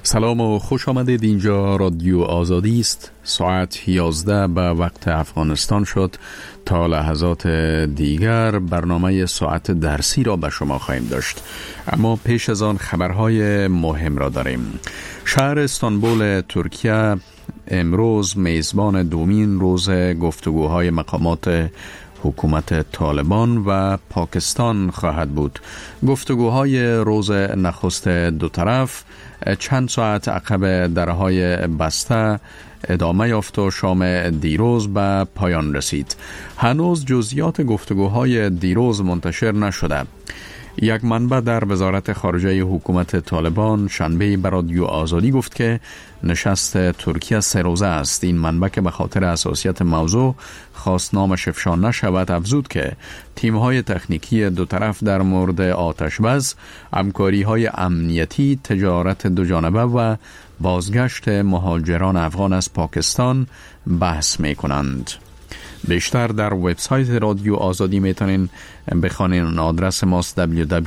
سلام و خوش آمدید. اینجا رادیو آزادی است. ساعت 11 به وقت افغانستان شد. تا لحظات دیگر برنامه ساعت درسی را به شما خواهیم داشت، اما پیش از آن خبرهای مهم را داریم. شهر استانبول ترکیه امروز میزبان دومین روز گفتگوهای مقامات حکومت طالبان و پاکستان خواهد بود. گفتگوهای روز نخست دو طرف چند ساعت عقب درهای بسته ادامه یافت و شام دیروز به پایان رسید. هنوز جزئیات گفتگوهای دیروز منتشر نشده. یک منبع در وزارت خارجه حکومت طالبان شنبه به رادیو آزادی گفت که نشست ترکیه 3 روزه است. این منبع که به خاطر حساسیت موضوع خواست نامش افشا نشود افزود که تیم‌های تکنیکی دو طرف در مورد آتش‌بس، همکاری‌های امنیتی، تجارت دوجانبه و بازگشت مهاجران افغان از پاکستان بحث می‌کنند. بیشتر در وبسایت رادیو آزادی میتونین بخوانین. آدرس ماست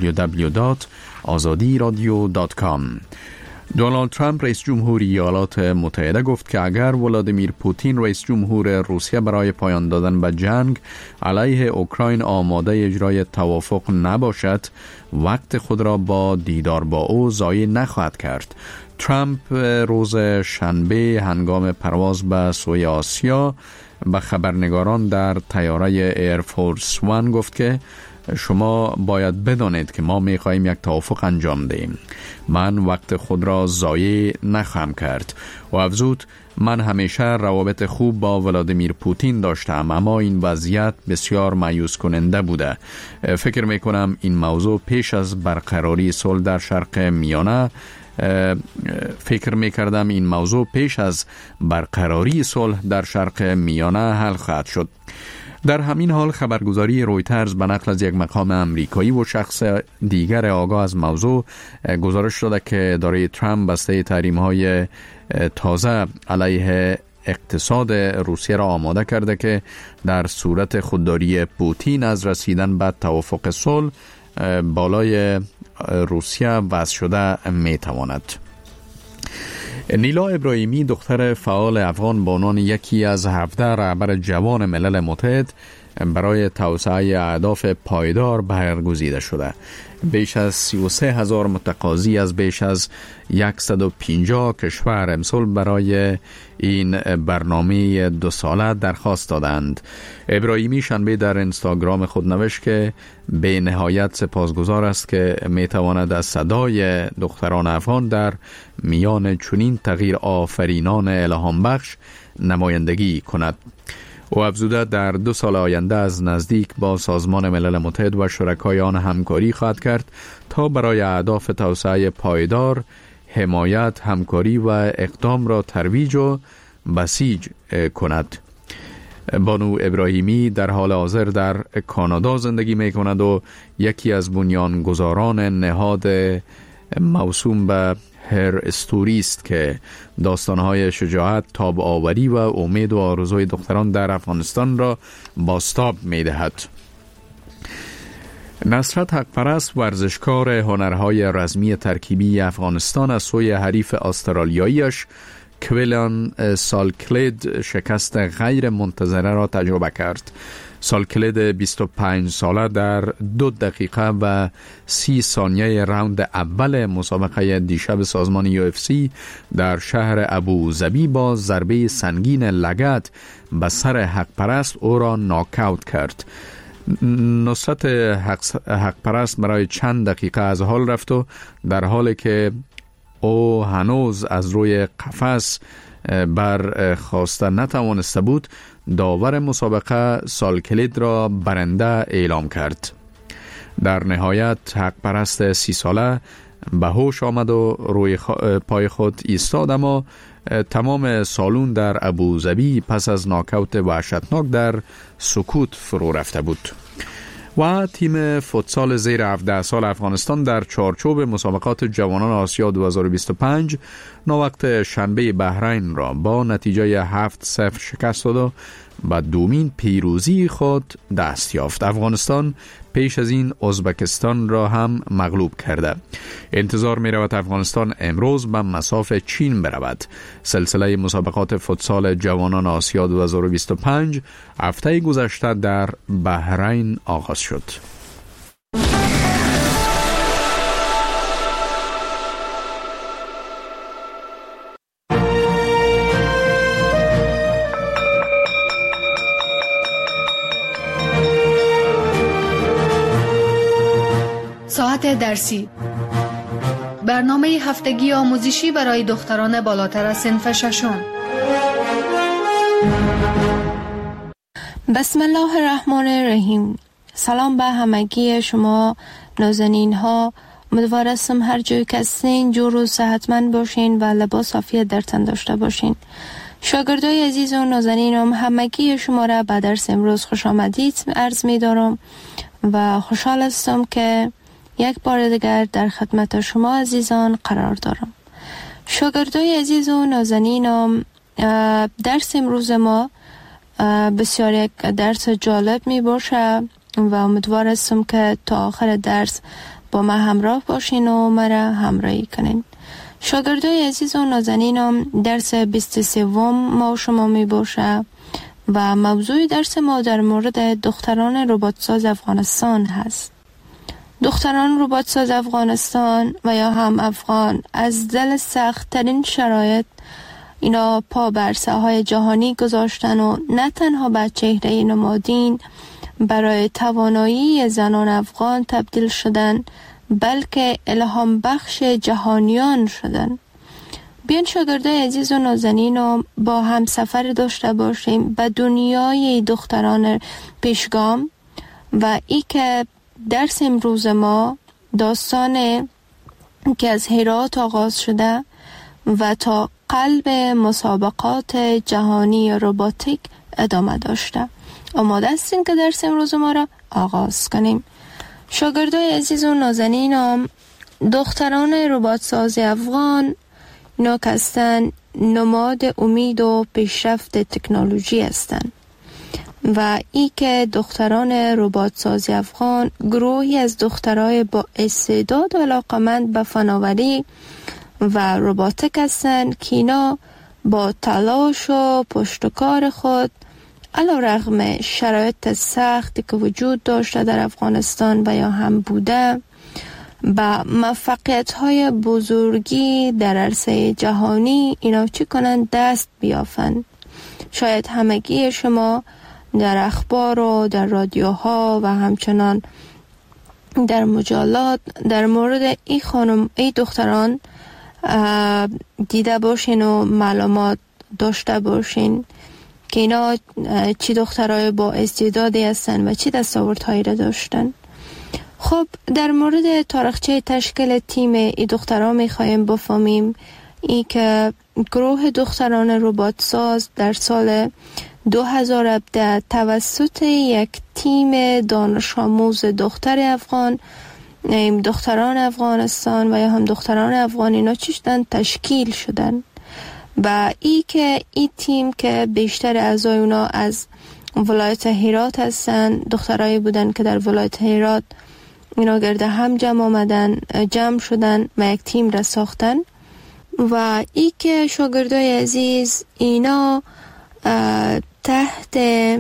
www.azadiradio.com. دونالد ترامپ رئیس جمهوری ایالات متحده گفت که اگر ولادیمیر پوتین رئیس جمهور روسیه برای پایان دادن به جنگ علیه اوکراین آماده اجرای توافق نباشد، وقت خود را با دیدار با او ضایع نخواهد کرد. ترامپ روز شنبه هنگام پرواز به سوی آسیا به خبرنگاران در طیاره ایرفورس وان گفت که شما باید بدانید که ما می‌خواهیم یک توافق انجام دهیم. من وقت خود را ضایع نخواهم کرد. و افزود من همیشه روابط خوب با ولادیمیر پوتین داشتم، اما این وضعیت بسیار مایوس کننده بوده. فکر می‌کنم این موضوع پیش از برقراری صلح در شرق میانه این موضوع پیش از برقراری صلح در شرق میانه حل خواهد شد. در همین حال خبرگزاری رویترز به نقل از یک مقام امریکایی و شخص دیگر آگاه از موضوع گزارش داده که اداره ترامپ بسته تحریم‌های تازه علیه اقتصاد روسیه را آماده کرده که در صورت خودداری پوتین از رسیدن به توافق صلح بالای روسیه وضع شده میتواند. نیلا ابراهیمی دختر فعال افغان به عنوان یکی از 17 رهبر جوان ملل متحد برای توسعه اهداف پایدار برگزیده شده. بیش از 33,000 متقاضی از بیش از 150 کشور امسال برای این برنامه 2 ساله درخواست دادند. ابراهیمی شنبه در اینستاگرام خود نوشت که به نهایت سپاسگزار است که میتواند از صدای دختران افغان در میان چنین تغییر آفرینان الهام بخش نمایندگی کند. و افزوده در 2 سال آینده از نزدیک با سازمان ملل متحد و شرکای آن همکاری خواهد کرد تا برای اهداف توسعه پایدار، حمایت، همکاری و اقدام را ترویج و بسیج کند. بانو ابراهیمی در حال حاضر در کانادا زندگی می کند و یکی از بنیانگذاران نهاد موسوم به هر استوری است که داستانهای شجاعت، تاب‌آوری و امید و آرزوی دختران در افغانستان را بازتاب می‌دهد. نصرت حقپرست ورزشکار هنرهای رزمی ترکیبی افغانستان از سوی حریف استرالیاییش کویلان سالکلید شکست غیر منتظره را تجربه کرد. سالکلید 25 ساله در 2 دقیقه و 30 ثانیه راوند اول مسابقه دیشب سازمان UFC در شهر ابوظبی با ضربه سنگین لگد به سر حقپرست او را ناکاوت کرد. نصرت حقپرست برای چند دقیقه از حال رفت و در حالی که او هنوز از روی قفس برخاسته نتوانسته بود، داور مسابقه سالکلید را برنده اعلام کرد. در نهایت حقپرست 30 ساله به هوش آمد و روی پای خود ایستاد، اما تمام سالون در ابوظبی پس از ناکاوت وحشتناک در سکوت فرو رفته بود. و تیم فوتسال زیر 17 سال افغانستان در چارچوب مسابقات جوانان آسیا 2025 ناوقت شنبه بحرین را با نتیجه 7-0 شکست داد و به دومین پیروزی خود دست یافت. افغانستان پیش از این ازبکستان را هم مغلوب کرده. انتظار می رود افغانستان امروز به مصاف چین برود. سلسله مسابقات فوتسال جوانان آسیا 2025 هفته گذشته در بحرین آغاز شد. ساعت درسی، برنامه هفتگی آموزشی برای دختران بالاتر از صنف ششم. بسم الله الرحمن الرحیم. سلام به همگی شما نازنین ها. امیدوارم هر جای که هستین جور و صحتمند باشین و لباس عافیت در تن داشته باشین. شاگردای عزیز و نازنینم، همگی شما را به درس امروز خوش آمدید عرض می دارم و خوشحال هستم که یک بار دیگر در خدمت شما عزیزان قرار دارم. شاگردای عزیز و نازنینم، درس امروز ما بسیار یک درس جالب می باشه و امیدوار هستم که تا آخر درس با ما همراه باشین و مرا همراهی کنین. شاگردای عزیز و نازنینم، درس 23 ما شما می باشه و موضوع درس ما در مورد دختران رباتساز افغانستان هست. دختران رباتساز افغانستان و یا هم افغان از دل سخت ترین شرایط اینا پا بر ساحهای جهانی گذاشتن و نه تنها به چهره نمادین برای توانایی زنان افغان تبدیل شدن، بلکه الهام بخش جهانیان شدن. بیان شاگردای عزیز و نازنین با هم سفر داشته باشیم به دنیای دختران پیشگام و ای که درس امروز ما داستان که از هرات آغاز شده و تا قلب مسابقات جهانی روباتیک ادامه داشته. آماده هستین که درس امروز ما را آغاز کنیم. شاگردای عزیز و نازنینم، دختران رباتساز افغان اینا که هستن نماد امید و پیشرفت تکنولوژی هستند و ای که دختران رباتساز افغان گروهی از دخترای با استعداد و علاقمند به فناوری و روباتیک هستند که اینا با تلاش و پشتکار خود علیرغم شرایط سختی که وجود داشته در افغانستان و یا هم بوده با موفقیت‌های بزرگی در عرصه جهانی اینا چی کنند؟ دست بیافند. شاید همگی شما در اخبار و در رادیوها و همچنان در مجلات در مورد این دختران دیده باشین و معلومات داشته باشین که اینا چی دخترای با استعدادی هستن و چی دستاوردهایی را داشتن. خب در مورد تاریخچه تشکیل تیم این دختران میخوایم بفهمیم. ای که گروه دختران رباتساز در سال 2017 توسط یک تیم دانش آموز دختر افغان، دختران افغانستان و یا هم دختران افغان اینا چیشتن تشکیل شدن و ای که این تیم که بیشتر اعضای اونا از ولایت هرات هستن، دخترایی بودن که در ولایت هرات اینا گرده هم جمع شدن و یک تیم را ساختن و ای که شاگردای عزیز اینا تحت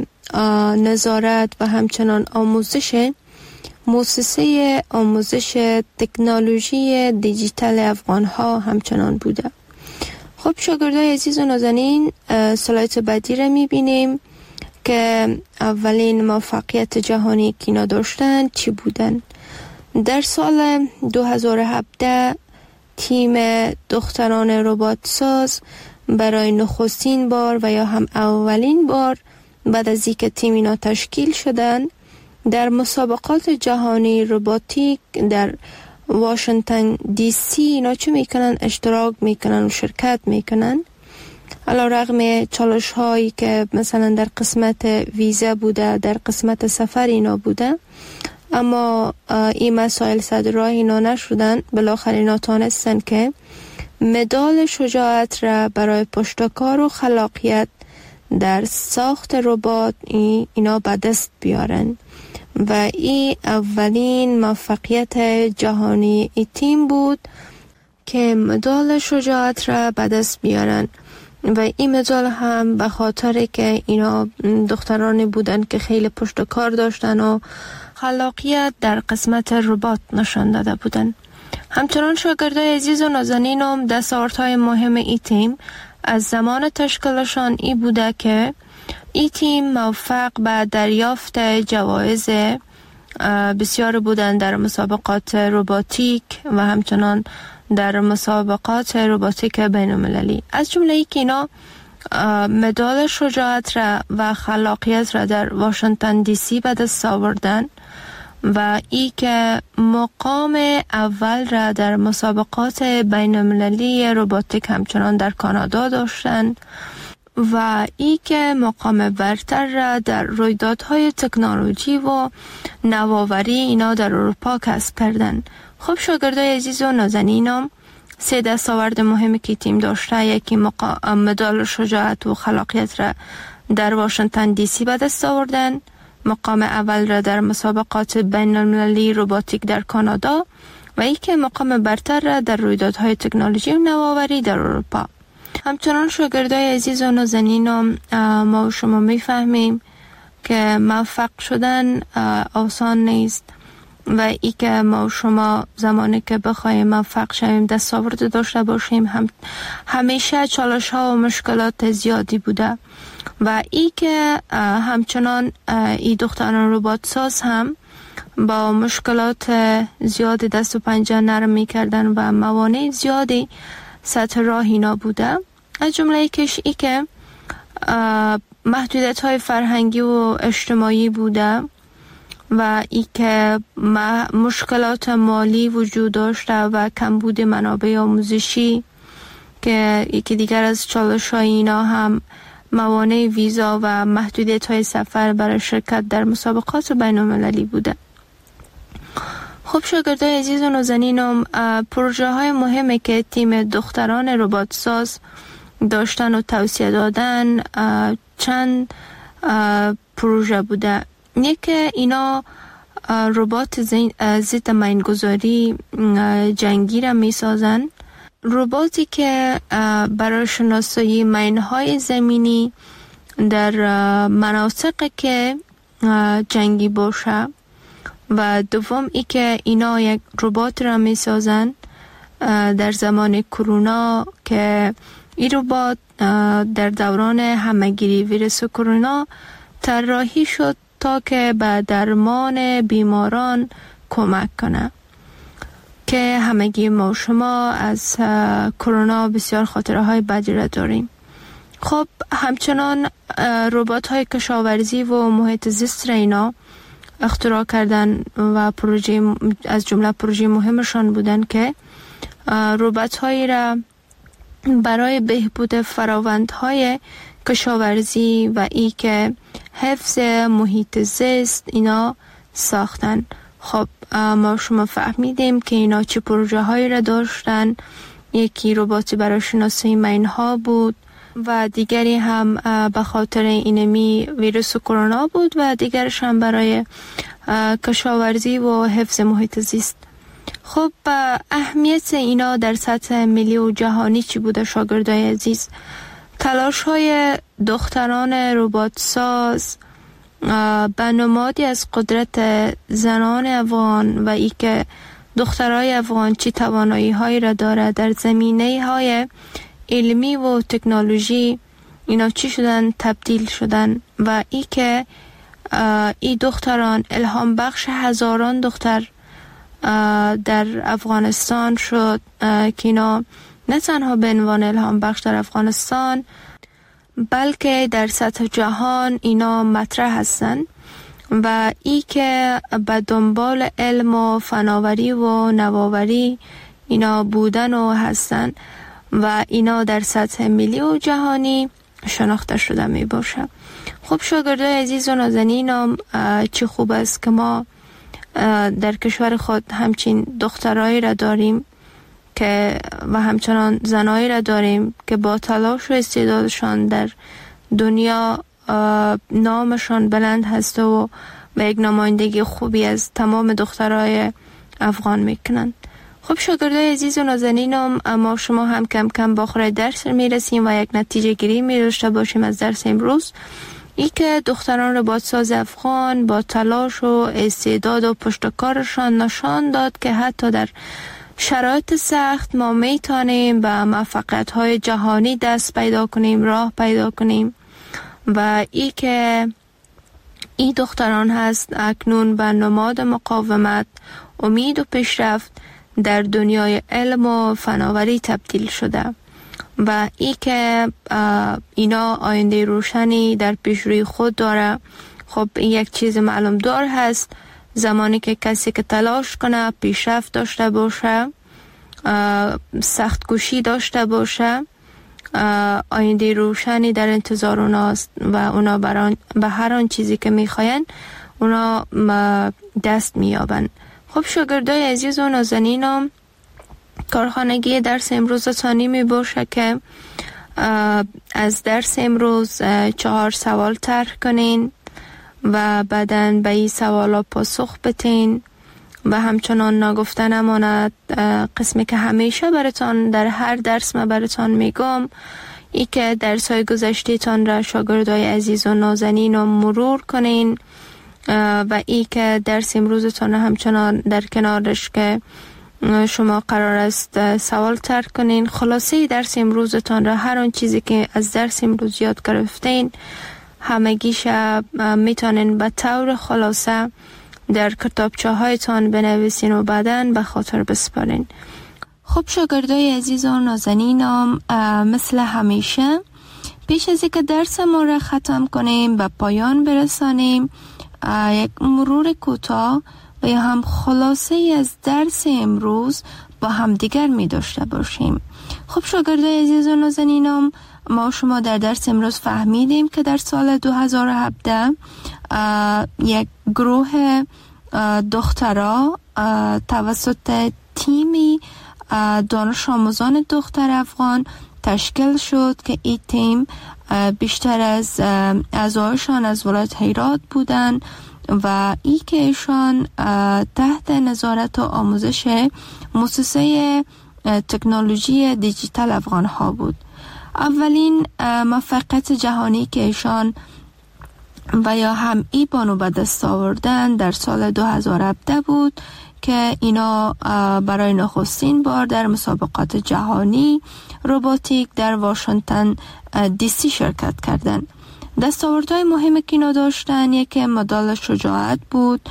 نظارت و همچنان آموزش مؤسسه آموزش تکنولوژی دیجیتال افغان ها همچنان بوده. خب شاگردای عزیز و نازنین، سلایت بعدی را میبینیم که اولین موفقیت جهانی که اینا داشتن چی بودن. در سال 2017 تیم دختران رباتساز برای نخستین بار و یا هم اولین بار بعد از اینکه تیم اینا تشکیل شدن در مسابقات جهانی روباتیک در واشنگتن دی سی اینا چه میکنن؟ اشتراک میکنن و شرکت میکنن. علیرغم چالش هایی که مثلا در قسمت ویزا بوده، در قسمت سفر اینا بوده، اما این مسائل صدر راه اینا نشدن. بالاخره اینا تانستن که مدال شجاعت را برای پشتکار و خلاقیت در ساخت ربات اینا به دست بیارن و این اولین موفقیت جهانی ای تیم بود که مدال شجاعت را به دست بیارن و این مدال هم به خاطر که اینا دخترانی بودن که خیلی پشت کار داشتن و خلاقیت در قسمت ربات نشان داده بودن. همچنان شاگردای عزیز و نازنینم دستاوردهای مهم ای تیم از زمان تشکیلشان ای بوده که ای تیم موفق به دریافت جوایز بسیار بودن در مسابقات رباتیک و همچنان در مسابقات رباتیک بین المللی، از جمله ای که اینا مدال شجاعت را و خلاقیت را در واشنگتن دی سی به دست آوردن و ای که مقام اول را در مسابقات بین المللی رباتیک همچنان در کانادا داشتند و ای که مقام برتر را در رویدادهای تکنولوژی و نوآوری اینا در اروپا کسب کردند. خب شاگردای عزیز و نازنینم، 3 دستاورد مهمی که تیم داشته، یکی مدال شجاعت و خلاقیت را در واشنگتن دی سی به دست آوردن، مقام اول را در مسابقات بین المللی رباتیک در کانادا و یکی مقام برتر را در رویدادهای تکنولوژی و نوآوری در اروپا. همچنان شاگردای عزیز و نازنینم، ما و شما میفهمیم که موفق شدن آسان نیست و ای که ما و شما زمانی که بخوایم موفق شویم دستاورد داشته باشیم همیشه چالش ها و مشکلات زیادی بوده و ای که همچنان ای دختران ربات ساز هم با مشکلات زیاد دست و پنجه نرم می کردن و موانع زیادی سطح راه اینا بوده، از جمله کش ای که محدودیت های فرهنگی و اجتماعی بوده و ای که مشکلات مالی وجود داشته و کمبود منابع آموزشی که یکی دیگر از چالش های اینا هم موانع ویزا و محدودیت های سفر برای شرکت در مسابقات بین المللی بوده. خب شاگردای عزیز و نازنینم، پروژه های مهمی که تیم دختران ربات ساز داشتن و توصیه دادن چند پروژه بوده. یکی اینا ربات ضد مینگذاری جنگی را می سازن، رباتی که برای شناسایی مینهای زمینی در مناطق که جنگی باشه و دوم ای که اینا یک ربات را می سازن در زمان کرونا که این ربات در دوران همهگیری ویروس کرونا طراحی شد تا که به درمان بیماران کمک کنه که همگی ما و شما از کرونا بسیار خاطره های بدی را داریم. خب همچنان ربات های کشاورزی و محیط زیست را اینا اختراع کردن و پروژه از جمله پروژه مهمشان بودن که ربات هایی را برای بهبود فراوندهای کشاورزی و ای که حفظ محیط زیست اینا ساختن. خب ما شما فهمیدیم که اینا چه پروژه هایی را داشتن. یکی رباتی برای شناسایی مینها بود و دیگری هم به خاطر اینمی ویروس کرونا بود و دیگرش هم برای کشاورزی و حفظ محیط زیست. خب اهمیت اینا در سطح ملی و جهانی چی بوده شاگردای عزیز؟ تلاش های دختران ربات ساز به نمادی از قدرت زنان افغان و ای که دخترای افغان چی توانایی هایی را داره در زمینه های علمی و تکنولوژی، اینا چی شدن تبدیل شدن و ای که ای دختران الهام بخش هزاران دختر در افغانستان شد که اینا نه تنها به عنوان الهام بخش در افغانستان بلکه در سطح جهان اینا مطرح هستن و ای که به دنبال علم و فناوری و نوآوری اینا بودن و هستن و اینا در سطح ملی و جهانی شناخته شده می باشه. خب شاگردای عزیز و نازنینم، چه خوب است که ما در کشور خود همچین دخترایی را داریم که و همچنان زنایی را داریم که با تلاش و استعدادشان در دنیا نامشان بلند هست و یک نمایندگی خوبی از تمام دخترای افغان میکنند. خب شاگردای عزیز و نازنینم، اما شما هم کم کم با آخر درس میرسیم و یک نتیجه گیری می‌داشته باشیم از درس امروز. ای که دختران رباطساز افغان با تلاش و استعداد و پشتکارشان نشان داد که حتی در شرایط سخت ما میتونیم به موفقیت‌های جهانی دست پیدا کنیم، راه پیدا کنیم و ای که این دختران هست اکنون به نماد مقاومت، امید و پیشرفت در دنیای علم و فناوری تبدیل شده و ای که اینا آینده روشنی در پیش روی خود داره. خب این یک چیز معلوم دار هست، زمانی که کسی که تلاش کنه، پیشرفت داشته باشه، سخت کوشی داشته باشه، آینده روشنی در انتظار اوناست و اونا به هر آن چیزی که میخواین اونا دست میابن. خب شاگردای عزیز و نازنینم، کارخانگی درس امروز تانی می باشه که از درس امروز 4 سوال طرح کنین و بعداً به این سوالا پاسخ بتین و همچنان نگفته نماند قسمی که همیشه براتان در هر درس ما براتان میگم، ای که درس های گذشته تان را شاگردای عزیز و نازنین رو مرور کنین و ای که درس امروزتان همچنان در کنارش که شما قرار است سوال طرح کنین. خلاصه درس امروزتان را، هر آن چیزی که از درس امروز یاد گرفتین همگیش میتونین به طور خلاصه در کتابچه هایتان بنویسین و بعداً به خاطر بسپارین. خب شاگردای عزیز و نازنینم، مثل همیشه پیش از اینکه درس ما را ختم کنیم به پایان برسانیم، یک مرور کوتاه و یا هم خلاصه از درس امروز با هم دیگر می داشته باشیم. خب شاگردای عزیز و نازنینم، ما شما در درس امروز فهمیدیم که در سال 2017 یک گروه دخترها توسط تیمی دانش آموزان دختر افغان تشکیل شد که این تیم بیشتر از اعضایشان از ولایت هرات بودن و ای که ایشان تحت نظارت و آموزش مؤسسه تکنولوژی دیجیتال افغان ها بود. اولین موفقیت جهانی که ایشان و یا هم ای بانو به دست آوردن در سال 2017 بود که اینا برای نخستین بار در مسابقات جهانی روباتیک در واشنگتن دی سی شرکت کردند. دستاوردهای مهمی که اینا داشتن، یکی مدال شجاعت بود،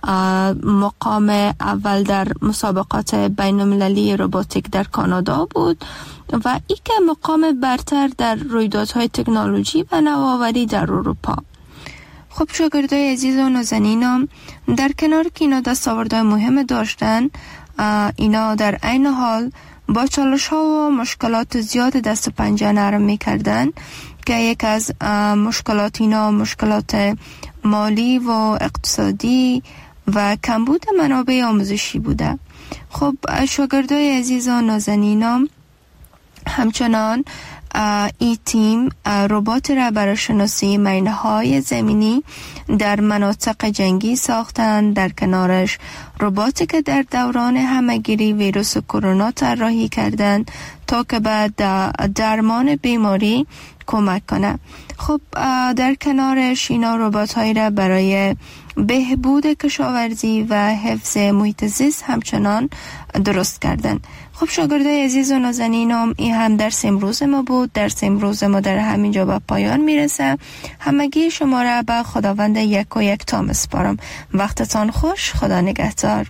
مقام اول در مسابقات بین المللی روباتیک در کانادا بود و یک مقام برتر در رویدادهای تکنولوژی و نوآوری در اروپا. خب شاگردای عزیز و نازنینم، در کنار که اینا دستاوردهای مهم داشتن، اینا در عین حال با چالش ها و مشکلات زیاد دست و پنجه نرم میکردن که یک از مشکلات اینا مشکلات مالی و اقتصادی و کمبود منابع آموزشی بوده. خب شاگردای عزیز و نازنینم، همچنان این تیم ربات را برای شناسی مینه‌های زمینی در مناطق جنگی ساختند. در کنارش رباتی که در دوران همه‌گیری ویروس کرونا طراحی کردند تا که به درمان بیماری کمک کنه. خب در کنارش اینا ربات‌هایی را برای بهبود کشاورزی و حفظ محیط زیست همچنان درست کردن. خب شاگردای عزیز و نازنینم، این هم درس امروز ما بود. درس امروز ما در همینجا به پایان میرسه. همگی شما را به خداوند یک و یک تا میسپارم. وقتتان خوش. خدا نگهدار.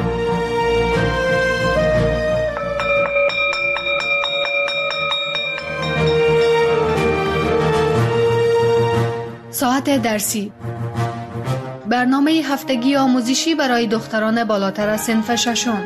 ساعت درسی، برنامه هفتگی آموزشی برای دختران بالاتر از صنف ششم.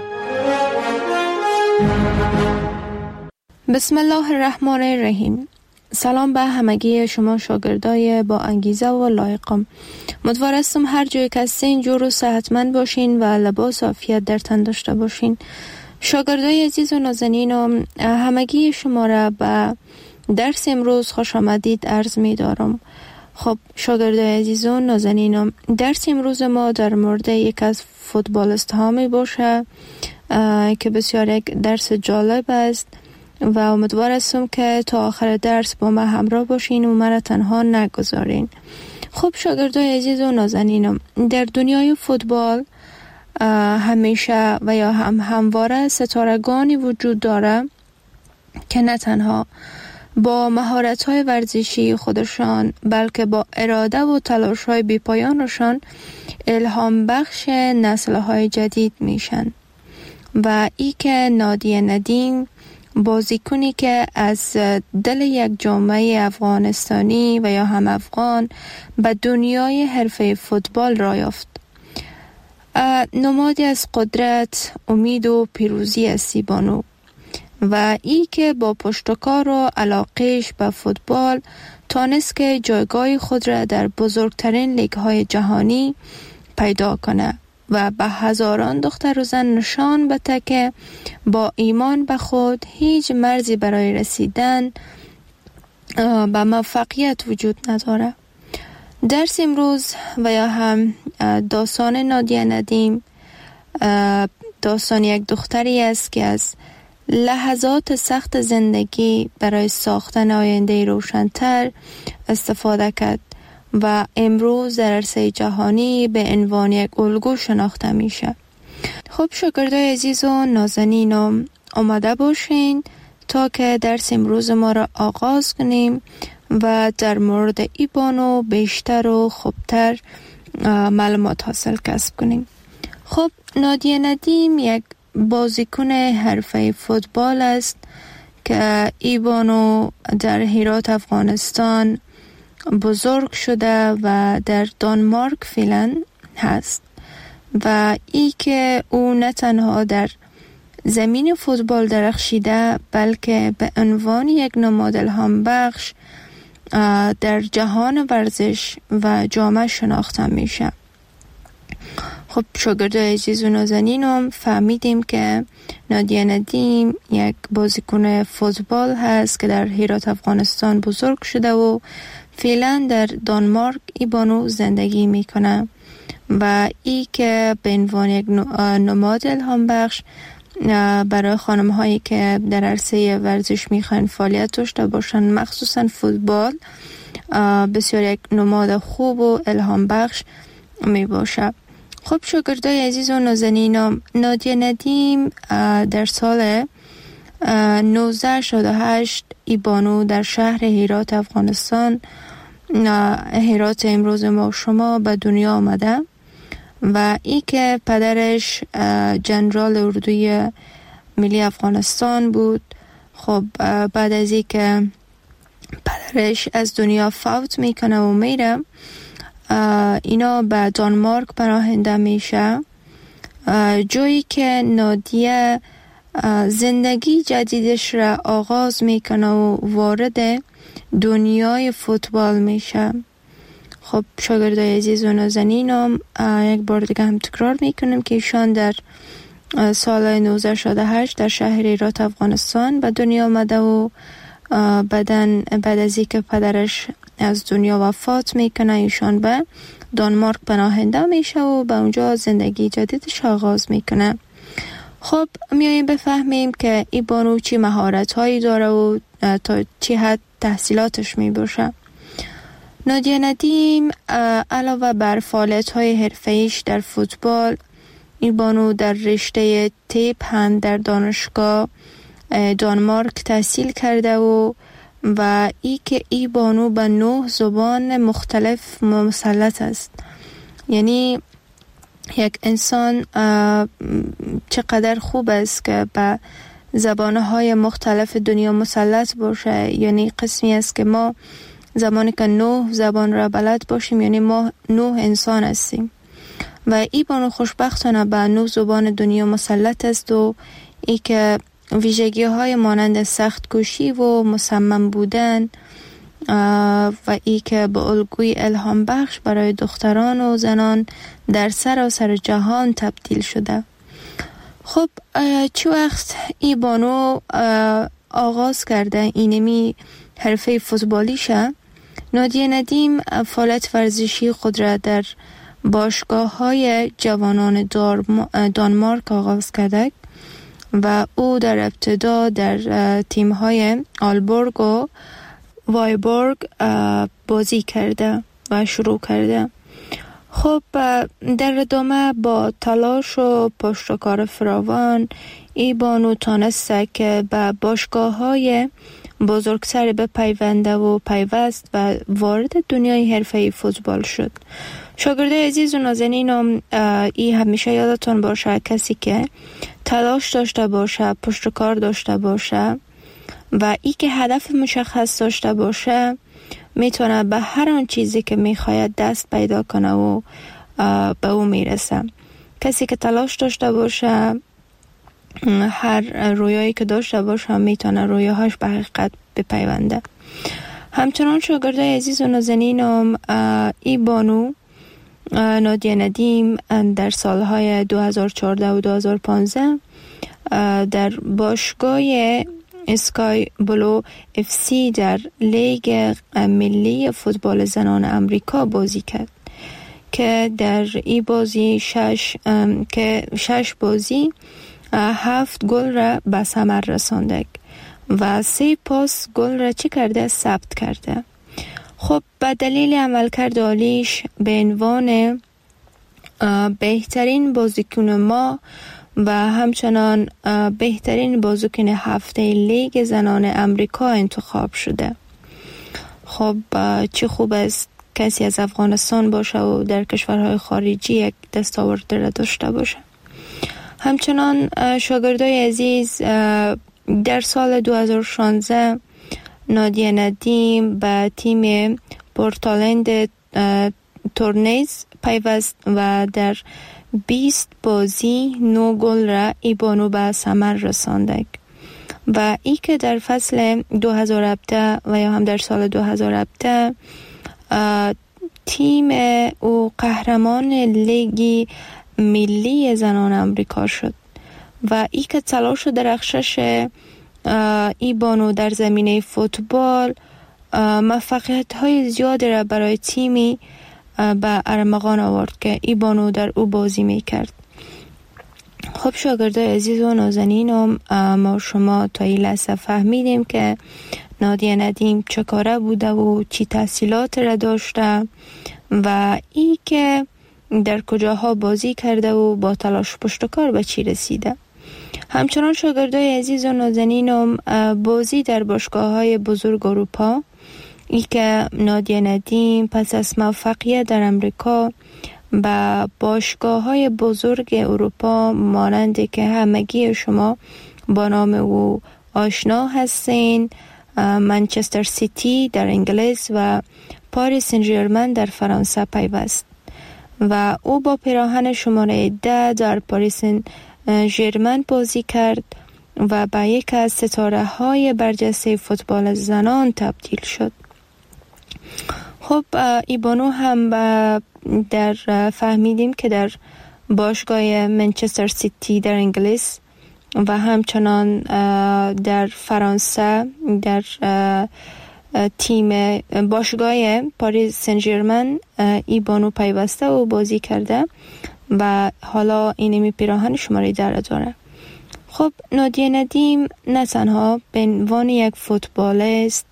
بسم الله الرحمن الرحیم. سلام به همگی شما شاگردای با انگیزه و لایقم. امیدوارم هر جای که هستین جور و صحتمند باشین و لباس عافیت در تن داشته باشین. شاگردای عزیز و نازنینم، همگی شما را به درس امروز خوش آمدید عرض می دارم. خب شاگردای عزیز و نازنینم، درس امروز ما در مورد یک از فوتبالیست ها می باشه که بسیار یک درس جالب است و امیدوار هستم که تا آخر درس با ما همراه باشین و مرا تنها نگذارین. خب شاگردای عزیز و نازنینم، در دنیای فوتبال همیشه و یا همواره ستارگانی وجود داره که نه تنها با مهارت‌های ورزشی خودشان بلکه با اراده و تلاش‌های بی‌پایانشان الهام بخش نسل‌های جدید میشن. و ای که نادیه ندیم، بازیکنی که از دل یک جامعه افغانستانی و یا هم افغان به دنیای حرفه فوتبال را یافت. نمادی از قدرت، امید و پیروزی است بانو، و ای که با پشتکار و علاقهش به فوتبال تانست که جایگاه خود را در بزرگترین لیگ‌های جهانی پیدا کنه و به هزاران دختر و زن نشان بده که با ایمان به خود هیچ مرزی برای رسیدن به موفقیت وجود نداره. درس امروز و یا هم داستان نادیه ندیم داستان یک دختری است که از لحظات سخت زندگی برای ساختن آینده روشن‌تر استفاده کرد و امروز در عرصه جهانی به عنوان یک الگو شناخته میشه. خب شاگردای عزیز و نازنینم، آماده باشین تا که درس امروز ما را آغاز کنیم و در مورد ای بانو بیشتر و خوبتر معلومات حاصل کسب کنیم. خب نادیه ندیم یک بازیکن حرفه فوتبال است که ای بانو در هرات افغانستان بزرگ شده و در دانمارک فعلا هست و ای که او نه تنها در زمین فوتبال درخشیده بلکه به عنوان یک نماد الهام بخش در جهان ورزش و جامعه شناخته میشه. خب شاگردای عزیز و نازنینم، فهمیدیم که نادیه ندیم یک بازیکن فوتبال هست که در هرات افغانستان بزرگ شده و فعلا در دانمارک ای بانو زندگی میکنه و ای که به عنوان یک نماد الهام بخش برای خانم هایی که در عرصه ورزش میخوان فعالیت داشته باشن، مخصوصا فوتبال، بسیار یک نماد خوب و الهام بخش می باشه. خب شاگردای عزیز و نازنینم، نادیه ندیم در سال 1968 ای بانو در شهر هرات افغانستان، هرات امروز ما شما، به دنیا آمده و ای که پدرش جنرال اردوی ملی افغانستان بود. خب بعد از ای که پدرش از دنیا فوت میکنه و میره، اینا به دانمارک پناهنده میشه، جایی که نادیه زندگی جدیدش را آغاز میکنه و وارد دنیای فوتبال میشه. خب شاگردای عزیز و نازنینم، یک بار دیگه هم تکرار میکنم که ایشان در سال 1968 در شهر هرات افغانستان به دنیا آمده و بعد از اینکه پدرش از دنیا وفات میکنه، ایشان به دانمارک پناهنده میشه و به اونجا زندگی جدیدش آغاز میکنه. خب میاییم بفهمیم که ای بانو چی مهارت هایی داره و تا چی حد تحصیلاتش میباشه. نادیه ندیم علاوه بر فعالیت های حرفه‌ایش در فوتبال، ای بانو در رشته تیپ هم در دانشگاه دانمارک تحصیل کرده و ای که ای بانو به 9 زبان مختلف مسلط است. یعنی یک انسان چقدر خوب است که به زبانهای مختلف دنیا مسلط باشه. یعنی قسمی است که ما زمانی که 9 زبان را بلد باشیم، یعنی ما 9 انسان هستیم و ای بانو خوشبختانه به 9 زبان دنیا مسلط است و ای که ویژگی های مانند سخت کوشی و مصمم بودن و ای که به الگوی الهام بخش برای دختران و زنان در سراسر جهان تبدیل شده. خب چه وقت ای بانو آغاز کرده اینمی حرفه فوتبالیشه، نادیه ندیم فعالیت ورزشی خود را در باشگاه‌های جوانان دانمارک آغاز کرده و او در ابتدا در تیم‌های آلبورگ و وایبورگ بازی کرده و شروع کرده. خب در ادامه با تلاش و پشتکار فراوان ای بانو تانسته که به باشگاه‌های بزرگتر بپیونده و پیوست و وارد دنیای حرفه‌ای فوتبال شد. شاگرده عزیز و نازنینم، ای همیشه یادتون باشه کسی که تلاش داشته باشه، پشتکار داشته باشه و ای که هدف مشخص داشته باشه میتونه به هر آن چیزی که میخواید دست پیدا کنه و به او میرسه. کسی که تلاش داشته باشه، هر رویایی که داشته باشه میتونه رویاهاش به حقیقت بپیونده. همچنان شاگرده عزیز و نازنینم، ای بانو نادیه ندیم در سالهای 2014 و 2015 در باشگاه اسکای بلو اف سی در لیگ ملی فوتبال زنان امریکا بازی کرد که در این بازی 6 بازی 7 گل را به ثمر رسانده و 3 پاس گل را چی کرده؟ ثبت کرده. خب به دلیل عملکرد عالیش به عنوان بهترین بازیکن ما و همچنان بهترین بازیکن هفته لیگ زنان امریکا انتخاب شده. خب چه خوب است کسی از افغانستان باشه و در کشورهای خارجی یک دستاورد را داشته باشه. همچنان شاگردای عزیز، در سال 2016 نادیه ندیم به تیم پورتلند تورنیز پیوست و در 20 بازی 9 گل را ای بانو به ثمر رسانده و ای که در فصل 2017 و یا هم در سال 2017 تیم او قهرمان لیگ ملی زنان امریکا شد و ای که تلاش و درخشش ای بانو در زمینه فوتبال موفقیت های زیادی را برای تیمی به ارمغان آورد که ای بانو در او بازی می کرد. خب شاگرده عزیز و نازنینم، ما شما تا این لحظه فهمیدیم که نادیه ندیم چه کاره بوده و چی تحصیلات را داشته و ای که در کجاها بازی کرده و با تلاش پشتکار به چی رسیده. همچنان شاگردای عزیز و نازنینم، بازی در باشگاه‌های بزرگ اروپا، ای که نادیه ندیم پس از موفقیت در امریکا با باشگاه‌های بزرگ اروپا مانند که همگی شما با نام او آشنا هستین، منچستر سیتی در انگلیس و پاریس سن ژرمن در فرانسه پیوست و او با پیراهن شماره 10 در پاریس سن ژرمن بازی کرد و به یک از ستاره‌های برجسته فوتبال زنان تبدیل شد. خب ای بانو هم در فهمیدیم که در باشگاه منچستر سیتی در انگلیس و همچنان در فرانسه در تیم باشگاه پاریس سن ژرمن ای بانو پیوسته و بازی کرده و حالا اینمی پیراهن شماره 10 داره. خب نادیه ندیم نه تنها به عنوان یک فوتبالیست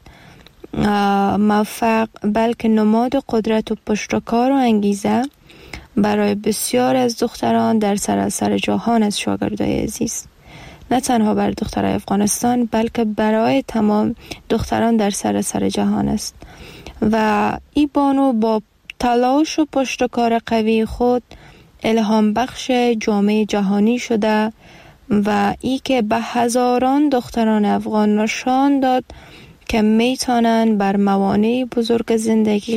موفق بلکه نماد قدرت و پشتکار و انگیزه برای بسیار از دختران در سراسر جهان است. شاگردای عزیز، نه تنها برای دخترای افغانستان بلکه برای تمام دختران در سراسر جهان است و ای بانو با تلاش و پشتکار قوی خود الهام بخش جامعه جهانی شده و ای که به هزاران دختران افغان نشان داد که میتونن بر موانع بزرگ زندگی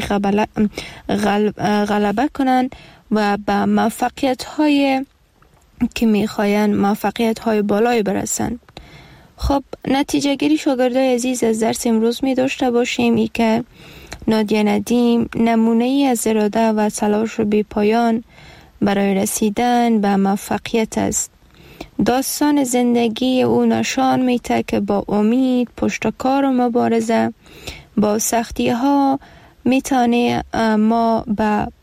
غلبه کنن و به موفقیت های که میخواین موفقیت های بالای برسن. خب نتیجه گیری شاگردای عزیز از درس امروز می داشته باشیم ای که نادیه ندیم نمونه ای از اراده و تلاش بی پایان برای رسیدن به موفقیت است. داستان زندگی او نشان میده که با امید، پشتکار و مبارزه با سختی ها میتونه ما به